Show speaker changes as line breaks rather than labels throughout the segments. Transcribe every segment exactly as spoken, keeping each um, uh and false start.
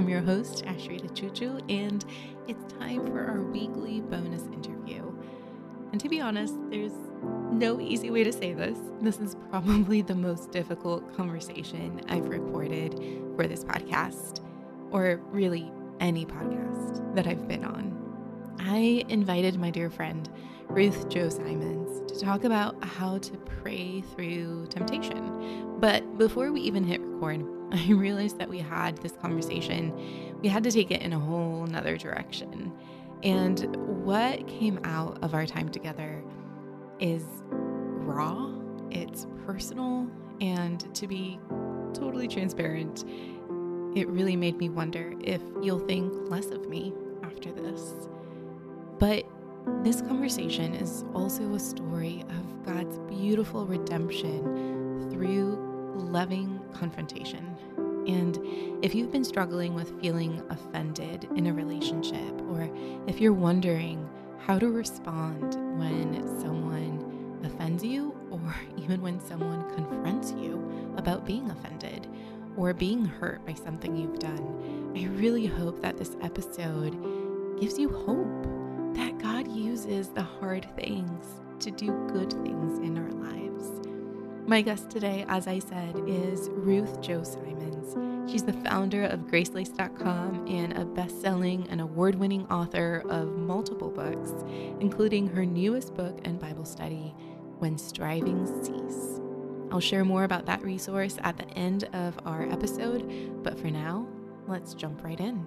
I'm your host, Ashrita Chuchu, and it's time for our weekly bonus interview. And to be honest, there's no easy way to say this. This is probably the most difficult conversation I've recorded for this podcast, or really any podcast that I've been on. I invited my dear friend, Ruth Jo Simons, to talk about how to pray through temptation. But before we even hit record, I realized that we had this conversation. We had to take it in a whole nother direction. And what came out of our time together is raw, it's personal, and to be totally transparent, it really made me wonder if you'll think less of me after this. But this conversation is also a story of God's beautiful redemption through loving confrontation. And if you've been struggling with feeling offended in a relationship, or if you're wondering how to respond when someone offends you, or even when someone confronts you about being offended or being hurt by something you've done, I really hope that this episode gives you hope that God uses the hard things to do good things in our lives. My guest today, as I said, is Ruth Jo Simons. She's the founder of Gracelace dot com and a best-selling and award-winning author of multiple books, including her newest book and Bible study, When Strivings Cease. I'll share more about that resource at the end of our episode, but for now, let's jump right in.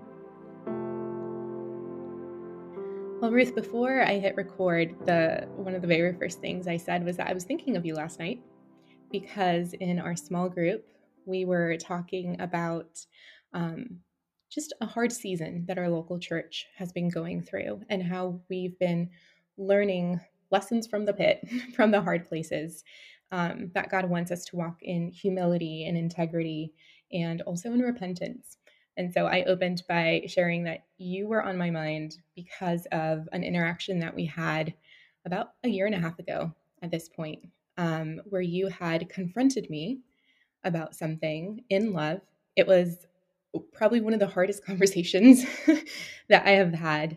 Well, Ruth, before I hit record, the one of the very first things I said was that I was thinking of you last night because in our small group, we were talking about um, just a hard season that our local church has been going through and how we've been learning lessons from the pit, from the hard places, um, that God wants us to walk in humility and integrity and also in repentance. And so I opened by sharing that you were on my mind because of an interaction that we had about a year and a half ago at this point, um, where you had confronted me about something in love. It was probably one of the hardest conversations that I have had.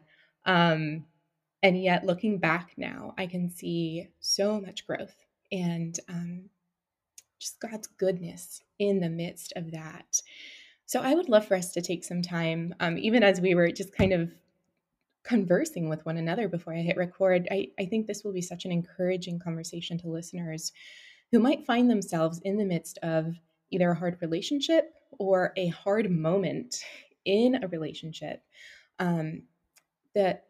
Um, and yet looking back now, I can see so much growth and um, just God's goodness in the midst of that. So I would love for us to take some time, um, even as we were just kind of conversing with one another before I hit record. I, I think this will be such an encouraging conversation to listeners who might find themselves in the midst of either a hard relationship or a hard moment in a relationship. Um, that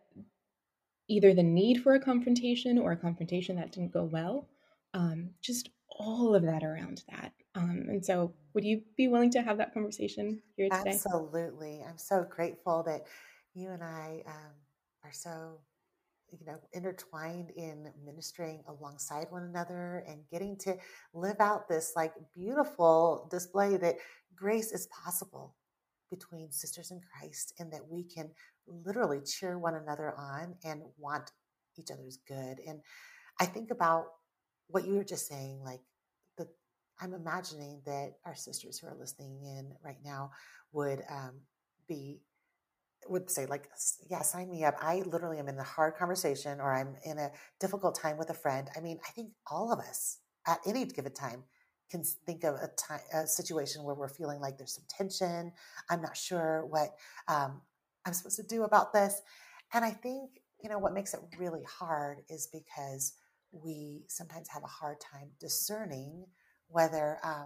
either the need for a confrontation or a confrontation that didn't go well, um, just all of that around that. Um, and so would you be willing to have that conversation here today?
Absolutely. I'm so grateful that you and I um, are so, you know, intertwined in ministering alongside one another and getting to live out this like beautiful display that grace is possible between sisters in Christ and that we can literally cheer one another on and want each other's good. And I think about what you were just saying, like the I'm imagining that our sisters who are listening in right now would um, be would say like, yeah, sign me up. I literally am in a hard conversation or I'm in a difficult time with a friend. I mean, I think all of us at any given time can think of a time, a situation where we're feeling like there's some tension. I'm not sure what um, I'm supposed to do about this. And I think, you know, what makes it really hard is because we sometimes have a hard time discerning whether, um,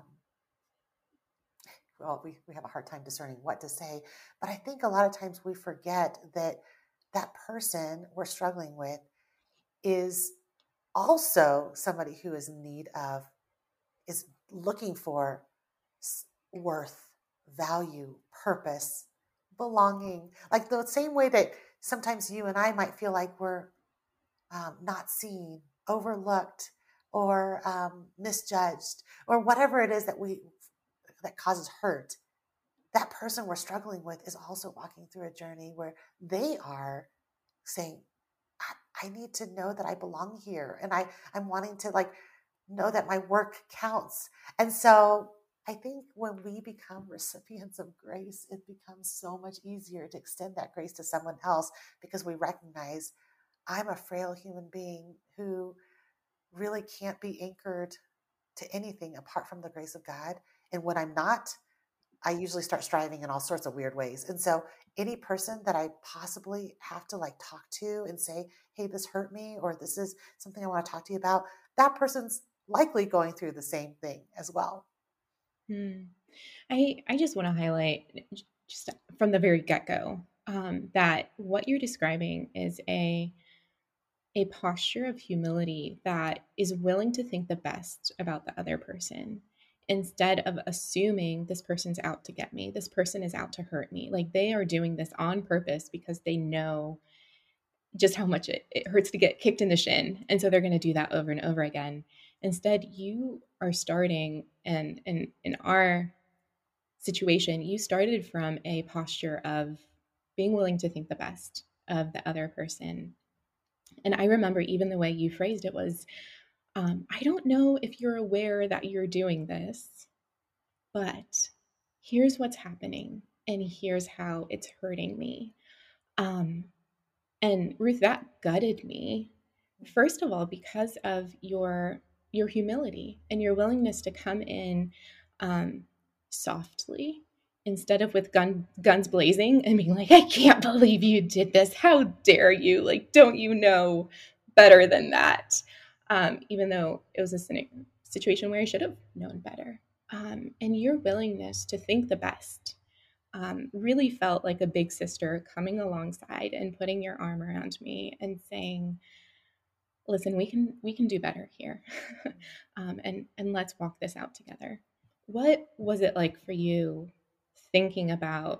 well, we, we have a hard time discerning what to say. But I think a lot of times we forget that that person we're struggling with is also somebody who is in need of, is looking for worth, value, purpose, belonging. Like the same way that sometimes you and I might feel like we're um, not seen, overlooked, or um, misjudged, or whatever it is that we that causes hurt. That person we're struggling with is also walking through a journey where they are saying, I, I need to know that I belong here. And I, I'm wanting to like know that my work counts. And so I think when we become recipients of grace, it becomes so much easier to extend that grace to someone else because we recognize I'm a frail human being who really can't be anchored to anything apart from the grace of God. And when I'm not, I usually start striving in all sorts of weird ways. And so any person that I possibly have to like talk to and say, hey, this hurt me, or this is something I want to talk to you about, that person's likely going through the same thing as well.
Hmm. I I just want to highlight j- just from the very get-go um, that what you're describing is a a posture of humility that is willing to think the best about the other person instead of assuming this person's out to get me. This person is out to hurt me. Like they are doing this on purpose because they know just how much it, it hurts to get kicked in the shin. And so they're going to do that over and over again. Instead, you are starting, and in, in our situation, you started from a posture of being willing to think the best of the other person. And I remember even the way you phrased it was, um, I don't know if you're aware that you're doing this, but here's what's happening, and here's how it's hurting me. Um, and Ruth, that gutted me. First of all, because of your your humility and your willingness to come in um, softly instead of with gun guns blazing and being like, "I can't believe you did this! How dare you! Like, don't you know better than that?" Um, even though it was a situation where I should have known better. Um, and your willingness to think the best um, really felt like a big sister coming alongside and putting your arm around me and saying, listen, we can we can do better here. um, and and let's walk this out together. What was it like for you thinking about,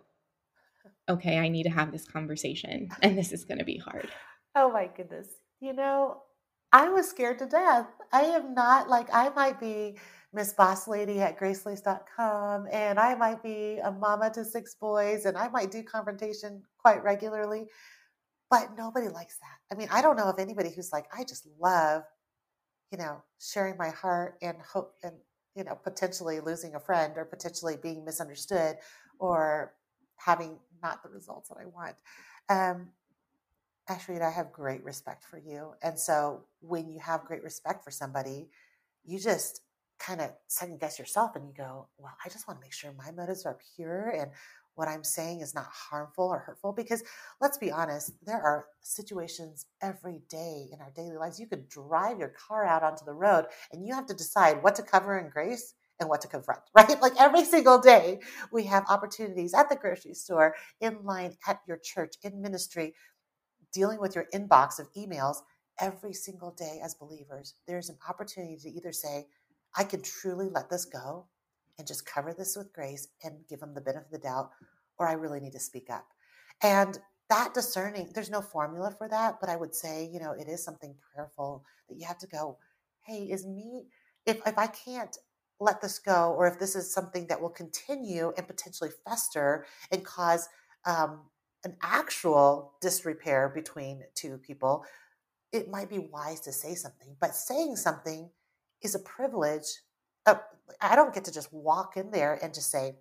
okay, I need to have this conversation and this is going to be hard?
Oh my goodness. You know, I was scared to death. I am not like, I might be Miss Boss Lady at gracelace dot com, and I might be a mama to six boys, and I might do confrontation quite regularly, but nobody likes that. I mean, I don't know of anybody who's like, I just love, you know, sharing my heart and hope and, you know, potentially losing a friend or potentially being misunderstood or having not the results that I want. Um, Actually, I have great respect for you. And so when you have great respect for somebody, you just kind of second guess yourself and you go, well, I just want to make sure my motives are pure and what I'm saying is not harmful or hurtful. Because let's be honest, there are situations every day in our daily lives. You could drive your car out onto the road and you have to decide what to cover in grace and what to confront, right? Like every single day, we have opportunities at the grocery store, in line, at your church, in ministry, dealing with your inbox of emails every single day as believers. There's an opportunity to either say, I can truly let this go and just cover this with grace and give them the benefit of the doubt, or I really need to speak up. And that discerning, there's no formula for that, but I would say, you know, it is something prayerful that you have to go, hey, is me, if, if I can't let this go, or if this is something that will continue and potentially fester and cause um, an actual disrepair between two people, it might be wise to say something. But saying something is a privilege. Uh, I don't get to just walk in there and just say,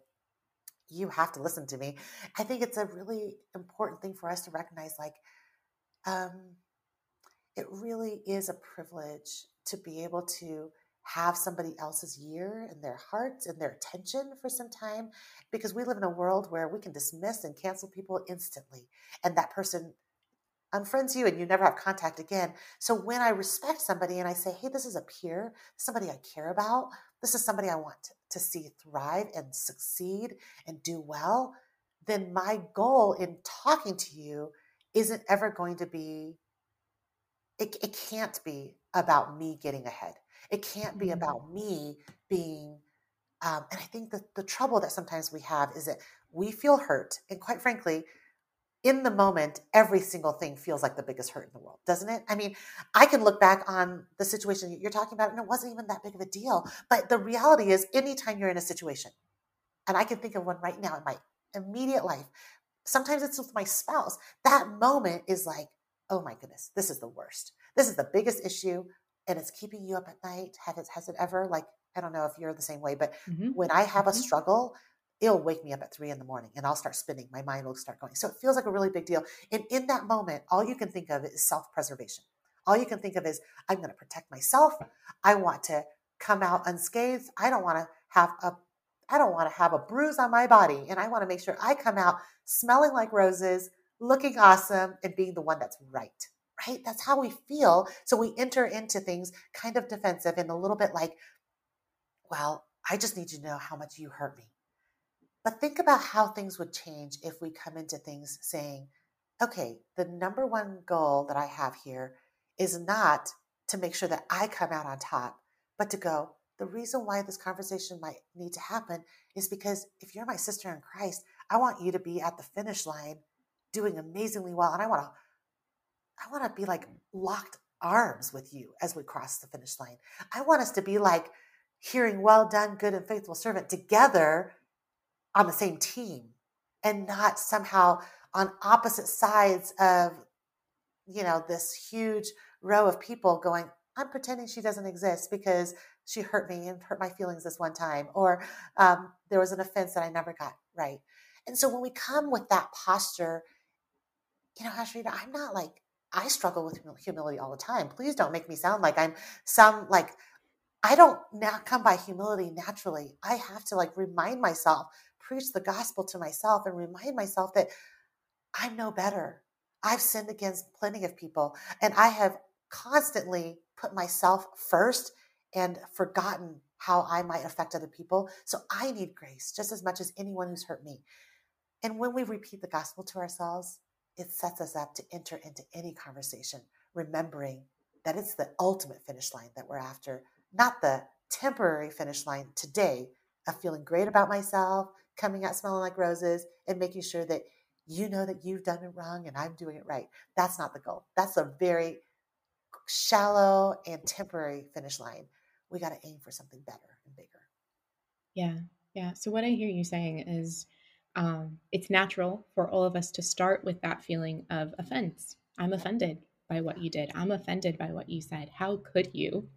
you have to listen to me. I think it's a really important thing for us to recognize, like, um, it really is a privilege to be able to have somebody else's ear and their hearts and their attention for some time, because we live in a world where we can dismiss and cancel people instantly, and that person unfriends you and you never have contact again. So when I respect somebody and I say, hey, this is a peer, somebody I care about, this is somebody I want to see thrive and succeed and do well, then my goal in talking to you isn't ever going to be, it, it can't be about me getting ahead. It can't be
Mm.
about me being, um, and I think that the trouble that sometimes we have is that we feel hurt. And quite frankly, in the moment, every single thing feels like the biggest hurt in the world, doesn't it? I mean, I can look back on the situation you're talking about and it wasn't even that big of a deal. But the reality is, anytime you're in a situation, and I can think of one right now in my immediate life, sometimes it's with my spouse, that moment is like, oh my goodness, this is the worst. This is the biggest issue. and it's keeping you up at night, have it, has it ever, like, I don't know if you're the same way, but
Mm-hmm.
when I have a
Mm-hmm.
struggle, it'll wake me up at three in the morning and I'll start spinning. My mind will start going. So it feels like a really big deal. And in that moment, all you can think of is self-preservation. All you can think of is, I'm going to protect myself. I want to come out unscathed. I don't want to have a, I don't want to have a bruise on my body. And I want to make sure I come out smelling like roses, looking awesome, and being the one that's right. Right? That's how we feel. So we enter into things kind of defensive and a little bit like, well, I just need you to know how much you hurt me. But think about how things would change if we come into things saying, okay, the number one goal that I have here is not to make sure that I come out on top, but to go, the reason why this conversation might need to happen is because if you're my sister in Christ, I want you to be at the finish line doing amazingly well. And I want to, I want to be like locked arms with you as we cross the finish line. I want us to be like hearing, well done, good and faithful servant, together on the same team, and not somehow on opposite sides of, you know, this huge row of people going, I'm pretending she doesn't exist because she hurt me and hurt my feelings this one time, or um, there was an offense that I never got right. And so when we come with that posture, you know, Ashrita, I'm not like, I struggle with humility all the time. Please don't make me sound like I'm some like, I don't now come by humility naturally. I have to like remind myself, preach the gospel to myself and remind myself that I'm no better. I've sinned against plenty of people, and I have constantly put myself first and forgotten how I might affect other people. So I need grace just as much as anyone who's hurt me. And when we repeat the gospel to ourselves, it sets us up to enter into any conversation, remembering that it's the ultimate finish line that we're after, not the temporary finish line today of feeling great about myself, coming out smelling like roses, and making sure that you know that you've done it wrong and I'm doing it right. That's not the goal. That's a very shallow and temporary finish line. We got to aim for something better and bigger.
Yeah. Yeah. So what I hear you saying is um, it's natural for all of us to start with that feeling of offense. I'm offended by what you did. I'm offended by what you said. How could you?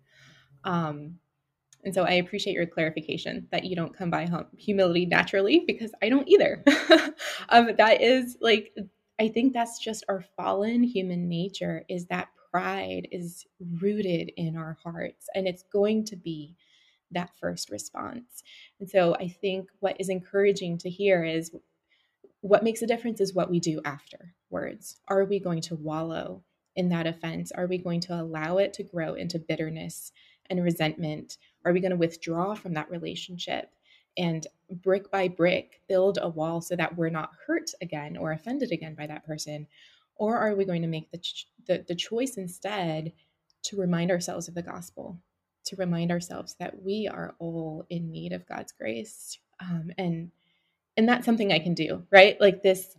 Um, and so I appreciate your clarification that you don't come by hum- humility naturally, because I don't either. um, that is like, I think that's just our fallen human nature, is that pride is rooted in our hearts, and it's going to be that first response. And so I think what is encouraging to hear is what makes a difference is what we do afterwards. Are we going to wallow in that offense? Are we going to allow it to grow into bitterness and resentment? Are we going to withdraw from that relationship and brick by brick build a wall so that we're not hurt again or offended again by that person? Or are we going to make the, ch- the, the choice instead to remind ourselves of the gospel, to remind ourselves that we are all in need of God's grace? Um, and and that's something I can do, right? Like this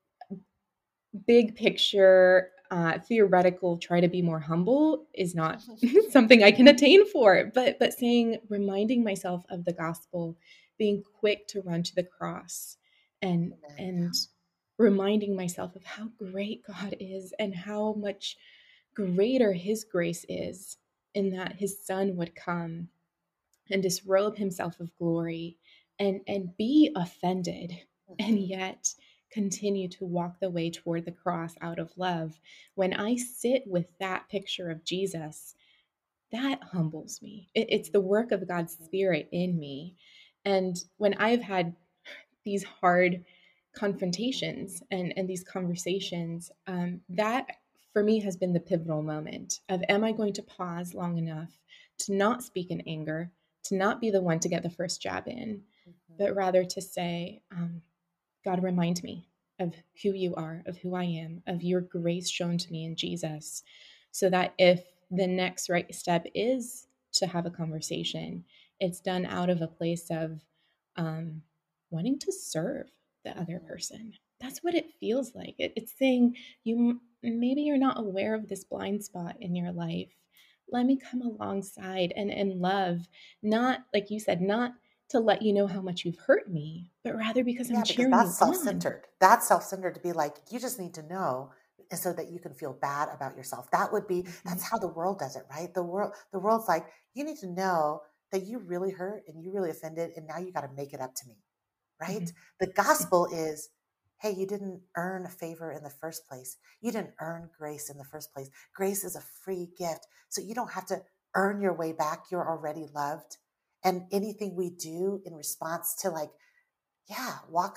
big picture, uh, theoretical, try to be more humble is not something I can attain for. But but saying, reminding myself of the gospel, being quick to run to the cross, and
Amen.
and reminding myself of how great God is and how much greater His grace is, in that His Son would come and disrobe Himself of glory and and be offended, and yet continue to walk the way toward the cross out of love. When I sit with that picture of Jesus, that humbles me. It, it's the work of God's Spirit in me. And when I've had these hard confrontations and, and these conversations, um, that for me has been the pivotal moment of, am I going to pause long enough to not speak in anger, to not be the one to get the first jab in, but rather to say, um, God, remind me of who you are, of who I am, of your grace shown to me in Jesus, so that if the next right step is to have a conversation, it's done out of a place of um, wanting to serve the other person. That's what it feels like. It, it's saying, you maybe you're not aware of this blind spot in your life. Let me come alongside and, and love, not, like you said, not to let you know how much you've hurt me, but rather because I'm
Yeah, because
cheering
that's
you on.
self-centered. That's self-centered to be like, you just need to know. and so that you can feel bad about yourself. That would be, that's how the world does it, right? The world, the world's like, you need to know that you really hurt and you really offended, and now you got to make it up to me, right?
Mhm.
The gospel is, hey, you didn't earn favor in the first place. You didn't earn grace in the first place. Grace is a free gift. So you don't have to earn your way back. You're already loved. And anything we do in response to, like, yeah, walk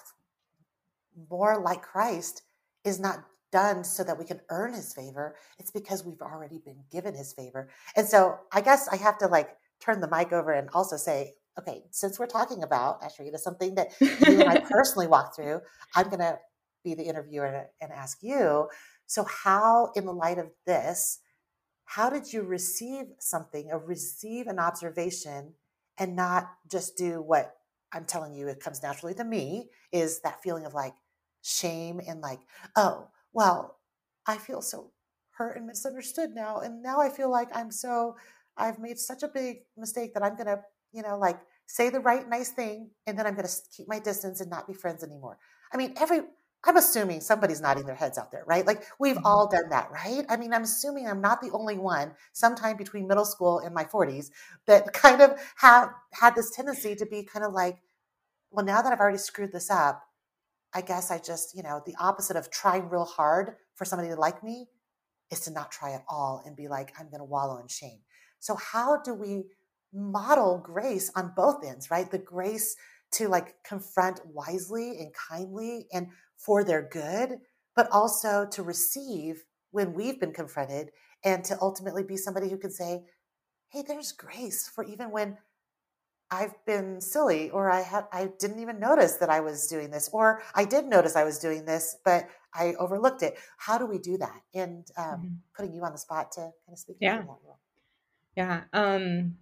more like Christ is not done so that we can earn his favor. It's because we've already been given his favor. And so I guess I have to like turn the mic over and also say, okay, since we're talking about Ashrita, something that you and I personally walked through, I'm going to be the interviewer and ask you. So how, in the light of this, how did you receive something or receive an observation and not just do what I'm telling you, it comes naturally to me, is that feeling of like shame and like, oh, well, I feel so hurt and misunderstood now. And now I feel like I'm so, I've made such a big mistake that I'm going to, you know, like say the right nice thing. And then I'm going to keep my distance and not be friends anymore. I mean, every, I'm assuming somebody's nodding their heads out there, right? Like we've
Mhm.
all done that, right? I mean, I'm assuming I'm not the only one sometime between middle school and my forties that kind of have had this tendency to be kind of like, well, now that I've already screwed this up, I guess I just, you know, the opposite of trying real hard for somebody to like me is to not try at all and be like, I'm going to wallow in shame. So how do we model grace on both ends, right? The grace to like confront wisely and kindly and for their good, but also to receive when we've been confronted and to ultimately be somebody who can say, hey, there's grace for even when I've been silly, or I had I didn't even notice that I was doing this, or I did notice I was doing this, but I overlooked it. How do we do that? And um,
Mhm.
putting you on the spot to kind of speak to that
Yeah.
in that role.
Yeah. Um,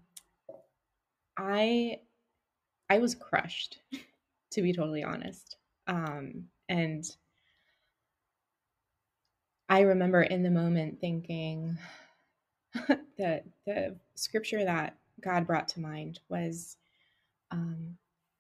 I I was crushed, to be totally honest. Um, and I remember in the moment thinking that the scripture that God brought to mind was um,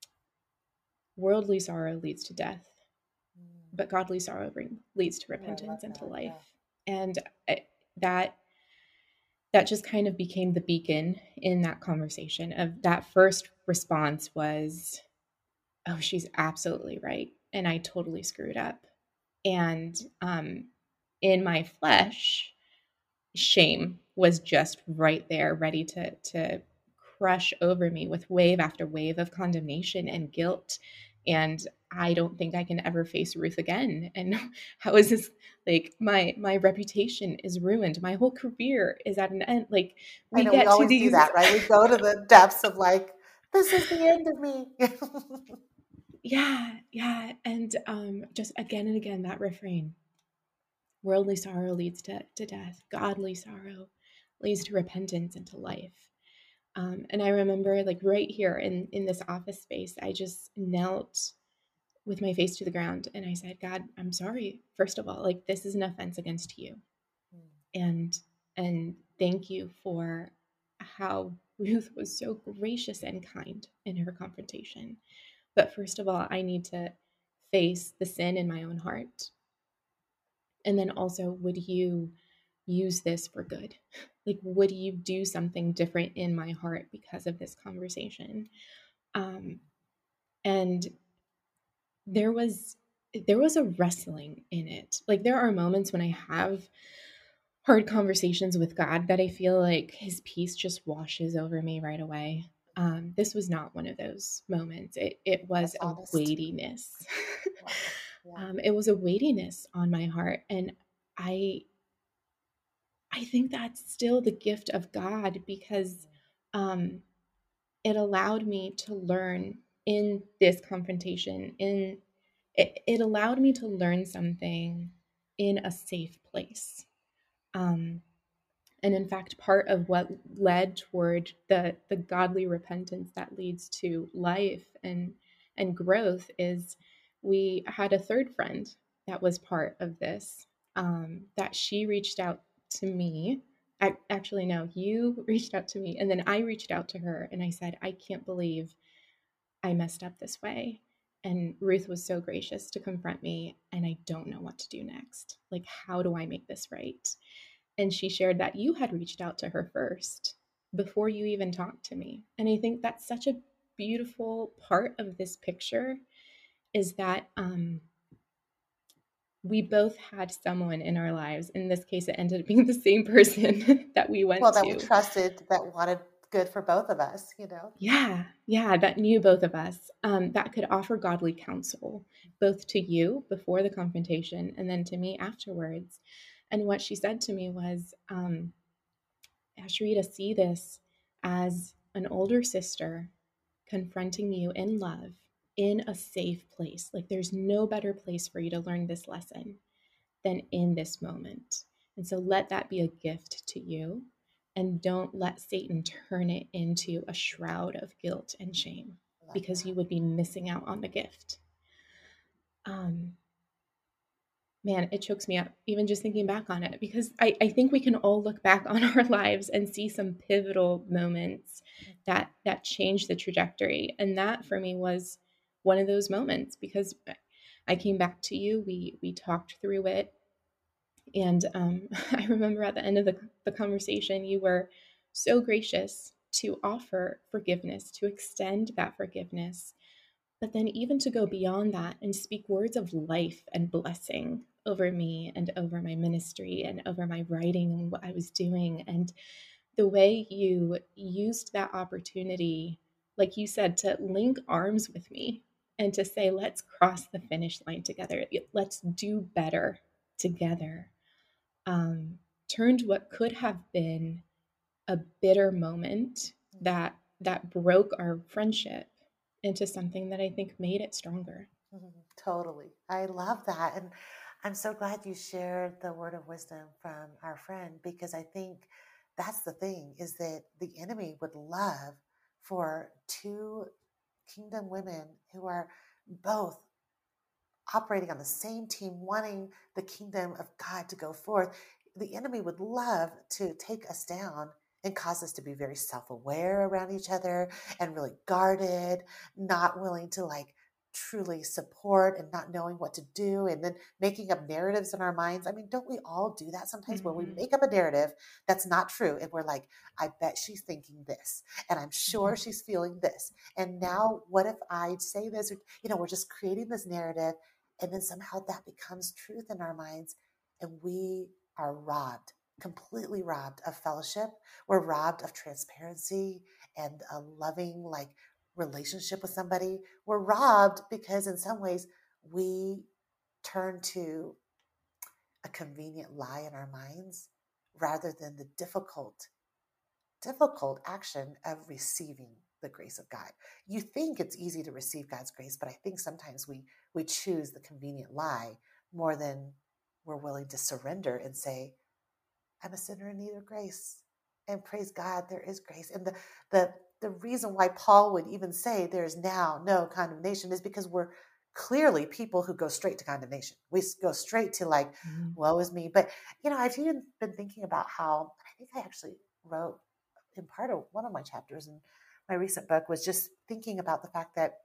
worldly sorrow leads to death,
Mm.
but godly sorrow bring, leads to
Oh, I love
repentance and to
that.
life.
Yeah.
And it, that that just kind of became the beacon in that conversation. Of that first response was, oh, she's absolutely right, and I totally screwed up. And um, in my flesh, shame was just right there, ready to to crush over me with wave after wave of condemnation and guilt. And I don't think I can ever face Ruth again. And how is this, like, my my reputation is ruined. My whole career is at an end. Like,
I
we
know we
get to
always do
these,
that, right? We go to the depths of like, this is the end of me.
yeah, yeah. And um just again and again that refrain. Worldly sorrow leads to, to death. Godly sorrow leads to repentance and to life. Um, and I remember, like, right here in, in this office space, I just knelt with my face to the ground and I said, God, I'm sorry. First of all, like, this is an offense against you. And and thank you for how Ruth was so gracious and kind in her confrontation. But first of all, I need to face the sin in my own heart. And then also, would you use this for good? Like, would you do something different in my heart because of this conversation? Um, and there was there was a wrestling in it. Like, there are moments when I have hard conversations with God that I feel like his peace just washes over me right away. Um, this was not one of those moments. It it was
That's
a
honest.
weightiness.
Wow. Yeah.
um, it was a weightiness on my heart, and I I think that's still the gift of God, because um, it allowed me to learn in this confrontation. In it, it allowed me to learn something in a safe place. Um, and in fact, part of what led toward the the godly repentance that leads to life and and growth is we had a third friend that was part of this. Um, that she reached out to me. I, actually, no, you reached out to me, and then I reached out to her, and I said, I can't believe I messed up this way. And Ruth was so gracious to confront me, and I don't know what to do next. Like, how do I make this right? And she shared that you had reached out to her first before you even talked to me. And I think that's such a beautiful part of this picture, is that um, we both had someone in our lives. In this case, it ended up being the same person that we went
Well, that we
to.
trusted, that wanted good for both of us, you know?
Yeah, yeah, that knew both of us, um, that could offer godly counsel, both to you before the confrontation and then to me afterwards. And what she said to me was, um, Ashrita, see this as an older sister confronting you in love in a safe place. Like, there's no better place for you to learn this lesson than in this moment. And so let that be a gift to you. And don't let Satan turn it into a shroud of guilt and shame,
Love
because
that.
you would be missing out on the gift. Um, man, it chokes me up even just thinking back on it, because I, I think we can all look back on our lives and see some pivotal moments that that changed the trajectory. And that for me was one of those moments, because I came back to you, we we talked through it. And um, I remember at the end of the, the conversation, you were so gracious to offer forgiveness, to extend that forgiveness, but then even to go beyond that and speak words of life and blessing over me and over my ministry and over my writing and what I was doing. And the way you used that opportunity, like you said, to link arms with me and to say, let's cross the finish line together. Let's do better together. Um, turned what could have been a bitter moment that that broke our friendship into something that I think made it stronger.
Mhm. Totally. I love that. And I'm so glad you shared the word of wisdom from our friend, because I think that's the thing, is that the enemy would love for two kingdom women who are both operating on the same team, wanting the kingdom of God to go forth. The enemy would love to take us down and cause us to be very self-aware around each other and really guarded, not willing to like truly support and not knowing what to do, and then making up narratives in our minds. I mean, don't we all do that sometimes, where we
Mm-hmm.
make up a narrative that's not true and we're like, I bet she's thinking this and I'm sure
Mm-hmm.
she's feeling this. And now what if I say this? Or, you know, we're just creating this narrative, and then somehow that becomes truth in our minds, and we are robbed, completely robbed of fellowship. We're robbed of transparency and a loving, like, relationship with somebody. We're robbed because in some ways we turn to a convenient lie in our minds rather than the difficult, difficult action of receiving the grace of God. You think it's easy to receive God's grace, but I think sometimes we we choose the convenient lie more than we're willing to surrender and say, I'm a sinner in need of grace. And praise God, there is grace. And the the the reason why Paul would even say there's now no condemnation is because we're clearly people who go straight to condemnation. We go straight to like,
Mm-hmm.
woe is me. But you know, I've even been thinking about how I think I actually wrote in part of one of my chapters in my recent book was just thinking about the fact that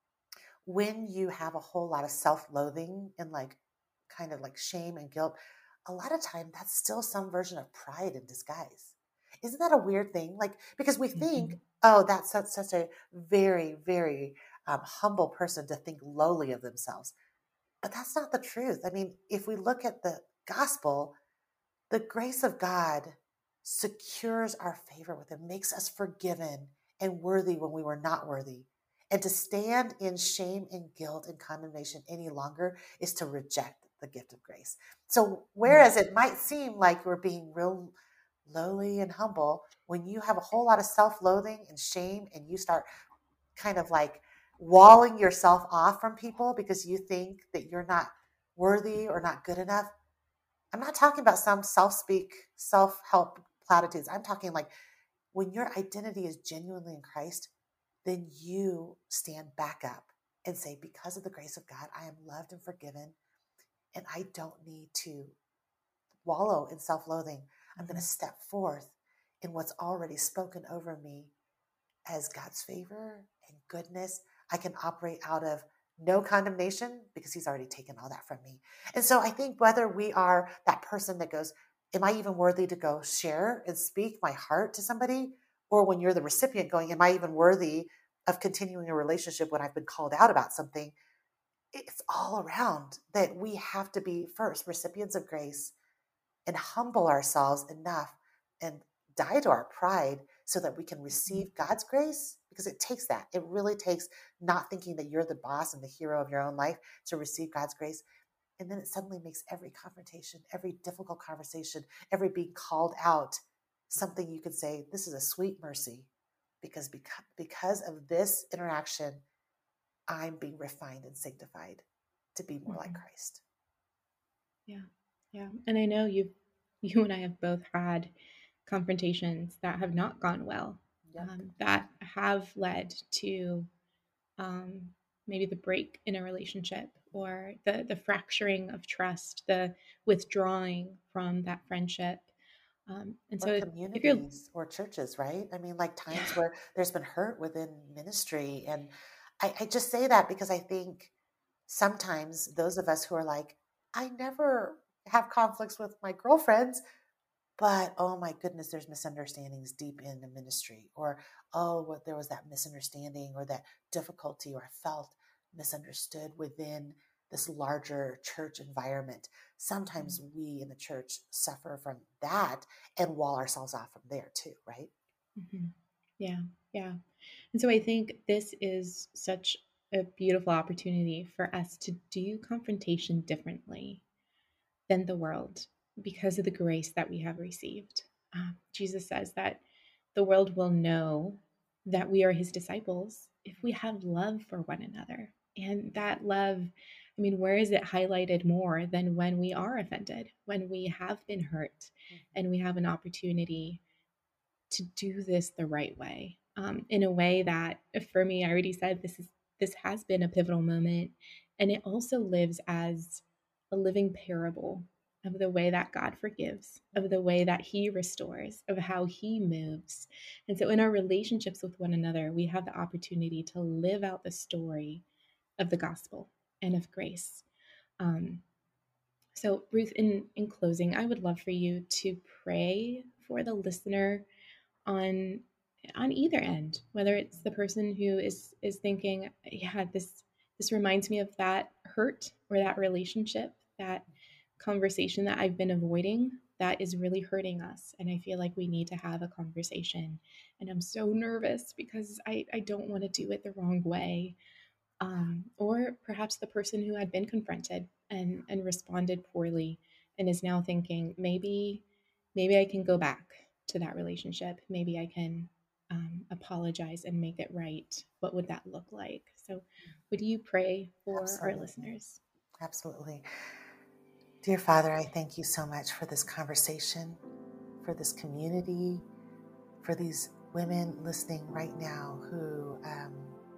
when you have a whole lot of self-loathing and like kind of like shame and guilt, a lot of time that's still some version of pride in disguise. Isn't that a weird thing? Like, because we think,
Mm-hmm.
oh, that's such, such a very, very um, humble person to think lowly of themselves. But that's not the truth. I mean, if we look at the gospel, the grace of God secures our favor with Him, makes us forgiven and worthy when we were not worthy. And to stand in shame and guilt and condemnation any longer is to reject the gift of grace. So, whereas it might seem like we're being real lowly and humble, when you have a whole lot of self loathing and shame and you start kind of like walling yourself off from people because you think that you're not worthy or not good enough, I'm not talking about some self-speak, self-help platitudes. I'm talking like when your identity is genuinely in Christ, then you stand back up and say, because of the grace of God, I am loved and forgiven, and I don't need to wallow in self-loathing. I'm going to step forth in what's already spoken over me as God's favor and goodness. I can operate out of no condemnation because he's already taken all that from me. And so I think whether we are that person that goes, am I even worthy to go share and speak my heart to somebody? Or when you're the recipient going, am I even worthy of continuing a relationship when I've been called out about something? It's all around that we have to be first recipients of grace and humble ourselves enough and die to our pride so that we can receive God's grace, because it takes that. It really takes not thinking that you're the boss and the hero of your own life to receive God's grace. And then it suddenly makes every confrontation, every difficult conversation, every being called out something you could say, this is a sweet mercy, because because, because of this interaction, I'm being refined and sanctified to be more mm-hmm. like Christ.
Yeah. Yeah. And I know you you and I have both had confrontations that have not gone well, yep. um, that have led to um, maybe the break in a relationship, or the the fracturing of trust, the withdrawing from that friendship. Um, and
or
so
communities or churches, right? I mean, like times yeah. where there's been hurt within ministry. And I, I just say that because I think sometimes those of us who are like, I never have conflicts with my girlfriends, but oh my goodness, there's misunderstandings deep in the ministry, or oh, what there was that misunderstanding or that difficulty, or I felt misunderstood within this larger church environment. Sometimes mm-hmm. we in the church suffer from that and wall ourselves off from there too, right?
Mm-hmm. Yeah, yeah. And so I think this is such a beautiful opportunity for us to do confrontation differently than the world, because of the grace that we have received. Uh, Jesus says that the world will know that we are his disciples if we have love for one another. And that love, I mean, where is it highlighted more than when we are offended, when we have been hurt, and we have an opportunity to do this the right way, um, in a way that, for me, I already said this is this has been a pivotal moment, and it also lives as a living parable of the way that God forgives, of the way that he restores, of how he moves. And so in our relationships with one another, we have the opportunity to live out the story of the gospel and of grace. Um, so Ruth, in, in closing, I would love for you to pray for the listener on on either end, whether it's the person who is is thinking, yeah, this this reminds me of that hurt or that relationship, that conversation that I've been avoiding that is really hurting us, and I feel like we need to have a conversation, and I'm so nervous because I, I don't want to do it the wrong way. Um, or perhaps the person who had been confronted and and responded poorly and is now thinking, maybe maybe I can go back to that relationship. Maybe I can um, apologize and make it right. What would that look like? So would you pray for
Absolutely.
our listeners?
Absolutely. Dear Father, I thank you so much for this conversation, for this community, for these women listening right now who um,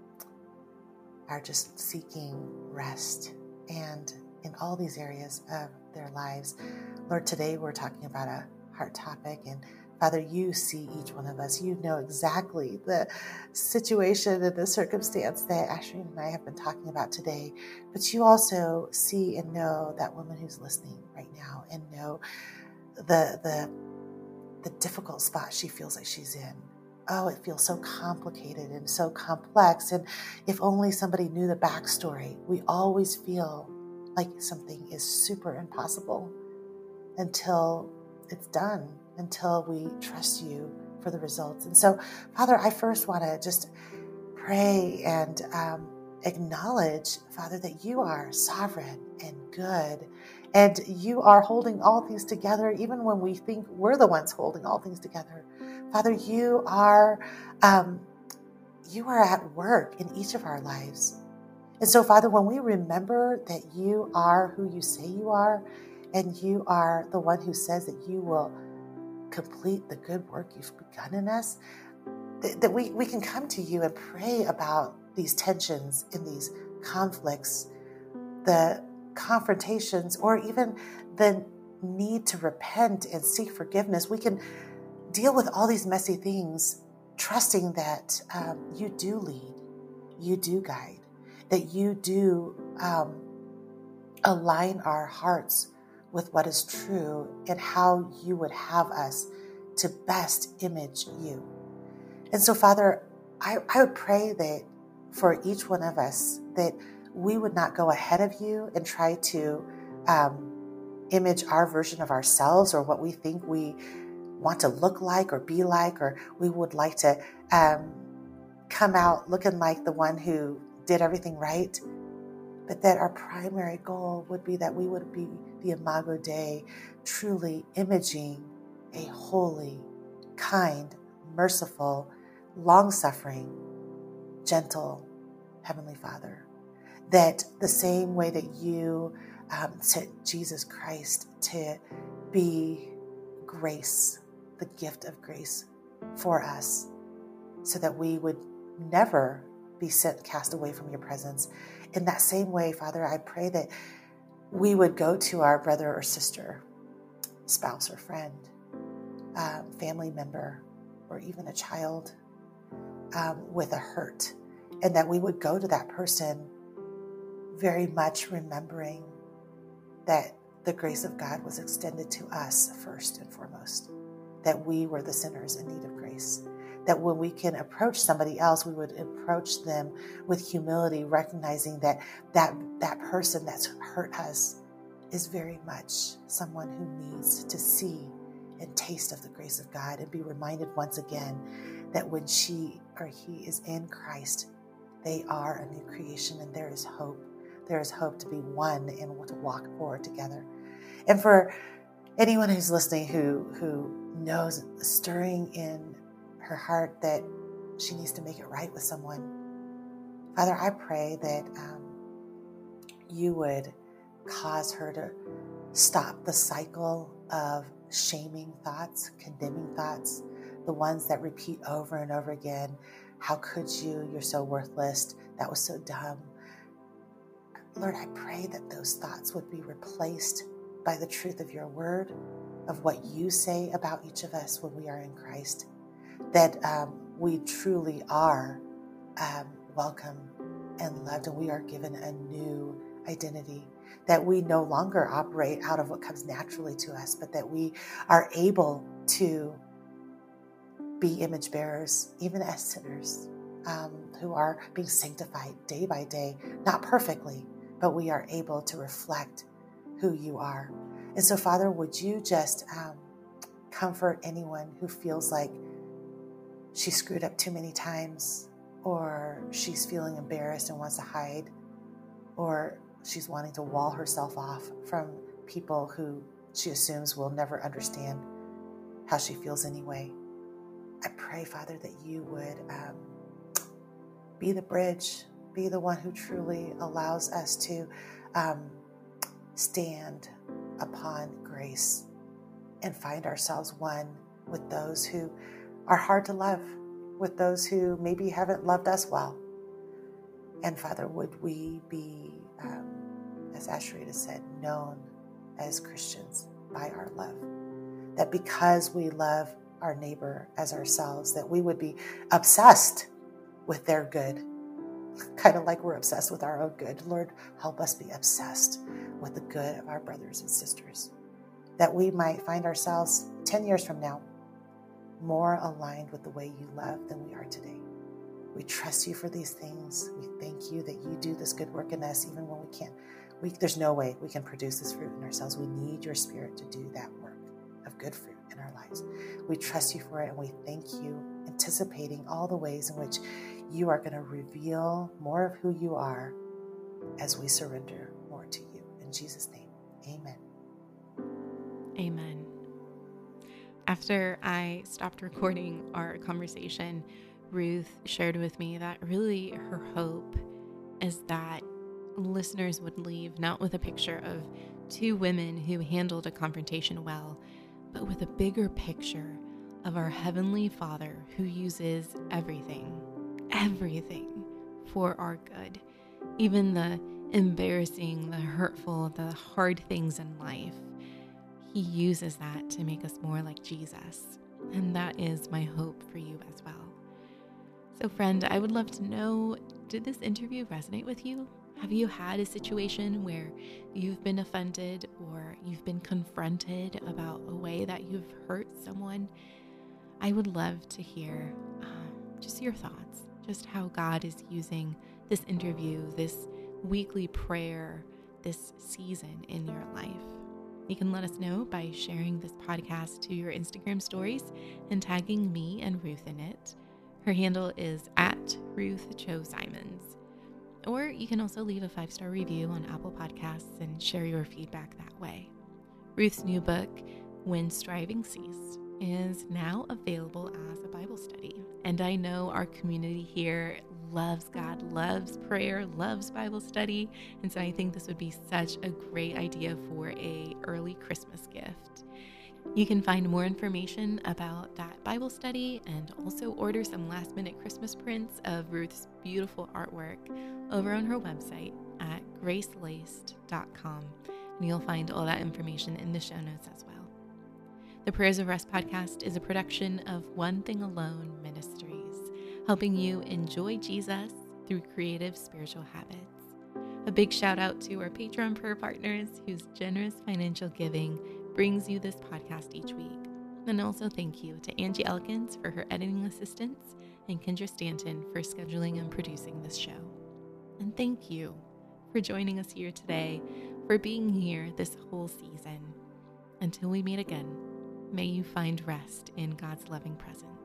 are just seeking rest, and in all these areas of their lives. Lord, today we're talking about a heart topic, and Father, you see each one of us. You know exactly the situation and the circumstance that Ashley and I have been talking about today. But you also see and know that woman who's listening right now, and know the the the difficult spot she feels like she's in. Oh, it feels so complicated and so complex. And if only somebody knew the backstory. We always feel like something is super impossible until it's done, until we trust you for the results. And so, Father, I first want to just pray and um, acknowledge, Father, that you are sovereign and good, and you are holding all things together, even when we think we're the ones holding all things together. Father, you are um, you are at work in each of our lives. And so, Father, when we remember that you are who you say you are, and you are the one who says that you will complete the good work you've begun in us, that, that we, we can come to you and pray about these tensions and these conflicts, the confrontations, or even the need to repent and seek forgiveness. We can deal with all these messy things, trusting that um, you do lead, you do guide, that you do um, align our hearts with what is true and how you would have us to best image you. And so, Father, I, I would pray that for each one of us, that we would not go ahead of you and try to um, image our version of ourselves or what we think we want to look like or be like, or we would like to um, come out looking like the one who did everything right. But that our primary goal would be that we would be the Imago Dei, truly imaging a holy, kind, merciful, long-suffering, gentle Heavenly Father. That the same way that you um, sent Jesus Christ to be grace, the gift of grace for us, so that we would never be sent, cast away from your presence. In that same way, Father, I pray that we would go to our brother or sister, spouse or friend, um, family member, or even a child um, with a hurt, and that we would go to that person very much remembering that the grace of God was extended to us first and foremost, that we were the sinners in need of grace, that when we can approach somebody else, we would approach them with humility, recognizing that that, that person that's hurt us is very much someone who needs to see and taste of the grace of God and be reminded once again that when she or he is in Christ, they are a new creation and there is hope. There is hope to be one and to walk forward together. And for anyone who's listening who, who knows stirring in her heart that she needs to make it right with someone, Father, I pray that um, you would cause her to stop the cycle of shaming thoughts, condemning thoughts, the ones that repeat over and over again. How could you? You're so worthless. That was so dumb. Lord, I pray that those thoughts would be replaced by the truth of your word, of what you say about each of us when we are in Christ, that um, we truly are um, welcome and loved, and we are given a new identity, that we no longer operate out of what comes naturally to us, but that we are able to be image bearers, even as sinners, um, who are being sanctified day by day, not perfectly, but we are able to reflect who you are. And so, Father, would you just um, comfort anyone who feels like she screwed up too many times, or she's feeling embarrassed and wants to hide, or she's wanting to wall herself off from people who she assumes will never understand how she feels anyway. I pray, Father, that you would um, be the bridge, be the one who truly allows us to um, stand upon grace and find ourselves one with those who are hard to love, with those who maybe haven't loved us well. And Father, would we be, um, as Asheritah said, known as Christians by our love, that because we love our neighbor as ourselves, that we would be obsessed with their good, kind of like we're obsessed with our own good. Lord, help us be obsessed with the good of our brothers and sisters, that we might find ourselves ten years from now more aligned with the way you love than we are today. We trust you for these things. We thank you that you do this good work in us, even when we can't. We, there's no way we can produce this fruit in ourselves. We need your Spirit to do that work of good fruit in our lives. We trust you for it, and we thank you, anticipating all the ways in which you are going to reveal more of who you are as we surrender more to you. In Jesus' name, amen.
Amen. After I stopped recording our conversation, Ruth shared with me that really her hope is that listeners would leave not with a picture of two women who handled a confrontation well, but with a bigger picture of our Heavenly Father who uses everything, everything for our good, even the embarrassing, the hurtful, the hard things in life. He uses that to make us more like Jesus. And that is my hope for you as well. So friend, I would love to know, did this interview resonate with you? Have you had a situation where you've been offended or you've been confronted about a way that you've hurt someone? I would love to hear um, just your thoughts, just how God is using this interview, this weekly prayer, this season in your life. You can let us know by sharing this podcast to your Instagram stories and tagging me and Ruth in it. Her handle is at Ruth Cho Simons. Or you can also leave a five-star review on Apple Podcasts and share your feedback that way. Ruth's new book, When Striving Ceased, is now available as a Bible study. And I know our community here loves God, loves prayer, loves Bible study. And so I think this would be such a great idea for a early Christmas gift. You can find more information about that Bible study and also order some last minute Christmas prints of Ruth's beautiful artwork over on her website at grace laced dot com. And you'll find all that information in the show notes as well. The Prayers of Rest podcast is a production of One Thing Alone Ministries, helping you enjoy Jesus through creative spiritual habits. A big shout out to our Patreon prayer partners whose generous financial giving brings you this podcast each week. And also thank you to Angie Elkins for her editing assistance and Kendra Stanton for scheduling and producing this show. And thank you for joining us here today, for being here this whole season. Until we meet again, may you find rest in God's loving presence.